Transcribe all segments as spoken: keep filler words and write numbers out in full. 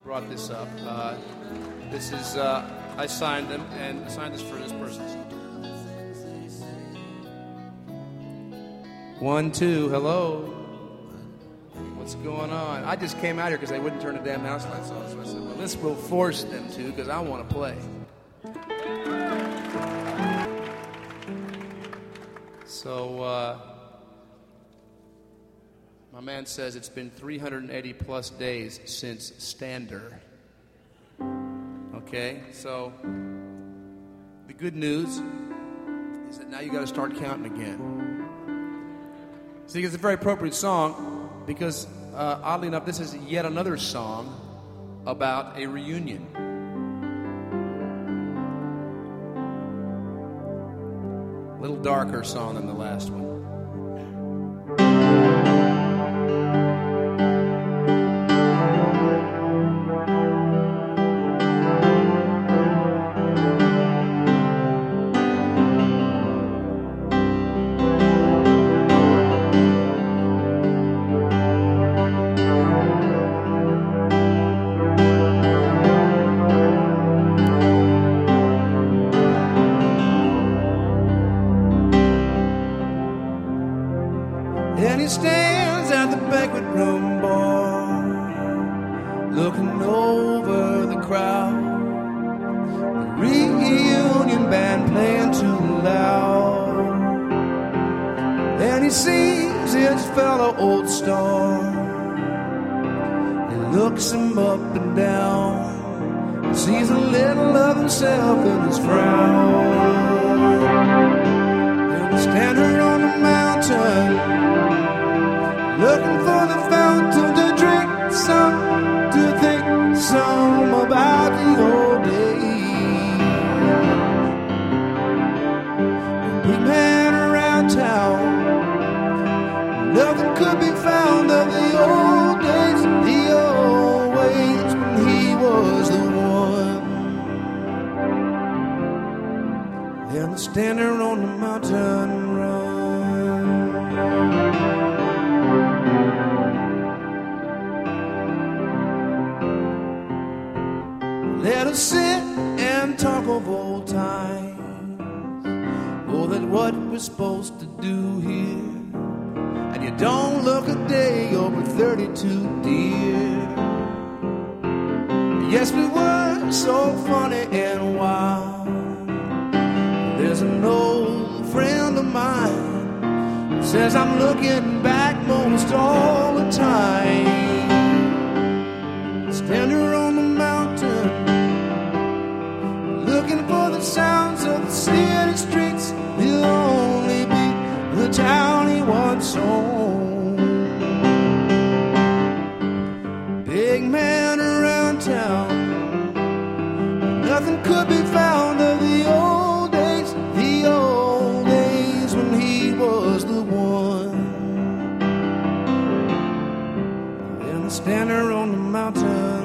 Brought this up. Uh, this is, uh, I signed them, and I signed this for this person. One, two, hello. What's going on? I just came out here because they wouldn't turn the damn house lights on, so I said, well, this will force them to, because I want to play. So, uh, my man says it's been three hundred eighty plus days since Stander. Okay, so the good news is that now you got to start counting again. See, it's a very appropriate song because, uh, oddly enough, this is yet another song about a reunion. A little darker song than the last one. And he stands at the banquet room bar, looking over the crowd. The reunion band playing too loud. And he sees his fellow old star. He looks him up and down, and sees a little of himself in his frown. And he stands on the mountain, looking for the fountain to drink some, to think some about the old days. Big man around town, nothing could be found of the old days, the old ways when he was the one. And the standing on the mountain run. Let us sit and talk of old times. Oh, that what we're supposed to do here. And you don't look a day over thirty-two, dear. Yes, we were so funny and wild. There's an old friend of mine who says I'm looking back most all the time. Standing on the mountain, looking for the sounds of the city streets. He'll only be the town he once owned. Big man around town, nothing could be found of the old days, the old days when he was the one. And the standing on the mountain,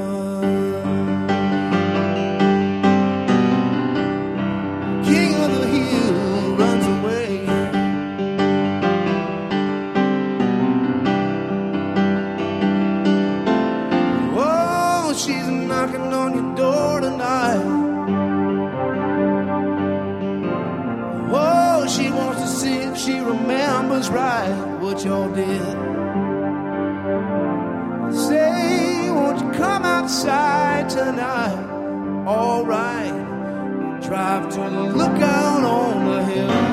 she remembers right what y'all did. Say, won't you come outside tonight? All right, drive to the lookout on the hill.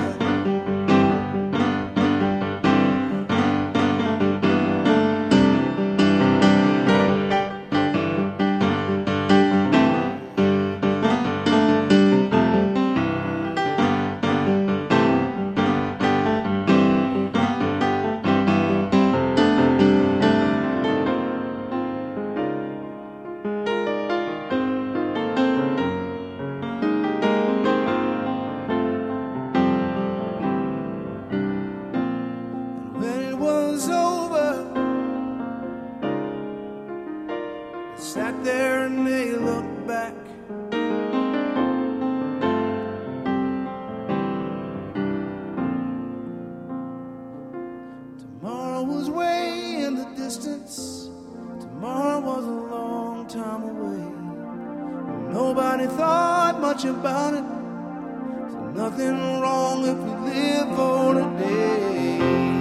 Sat there and they looked back. Tomorrow was way in the distance. Tomorrow was a long time nobody thought much about it. There's nothing wrong if we live for today.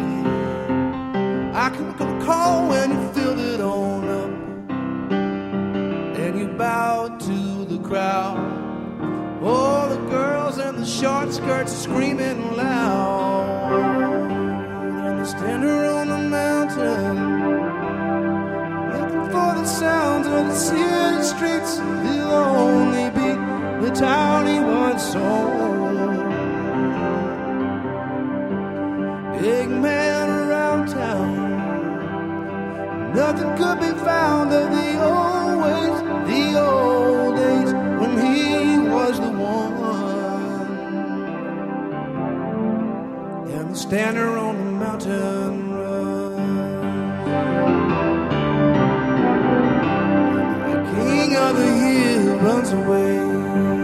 I can recall when you filled it on up and you bowed to the crowd. All the girls and the short skirts screaming loud. And the standing on the mountain, looking for the sounds of the city streets. He'll only be the town he once owned. Big man around town, nothing could be found of the old ways, the old days when he was the one. And the stander on the mountain runs, the king of the hill runs away.